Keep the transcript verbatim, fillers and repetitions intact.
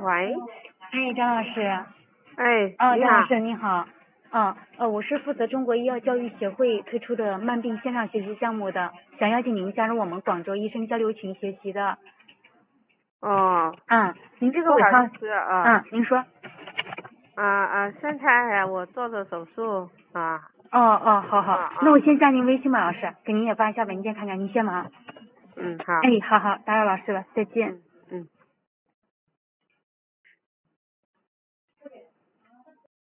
喂， 哎，张老师。 哎， 哦， 你好。 张老师你好。嗯，呃，我是负责中国医药教育协会推出的慢病线上学习项目的，想邀请您加入我们广州医生交流群学习的。 哦， 嗯，您这个不好尾号。 意思啊。 嗯，您说。 啊啊，现在我做着手术啊。 哦哦，好好， 啊啊那我先加您微信吧，老师，给您也发一下文件看看，您先忙。 嗯，好。 哎，好好，打扰老师了，再见。 嗯。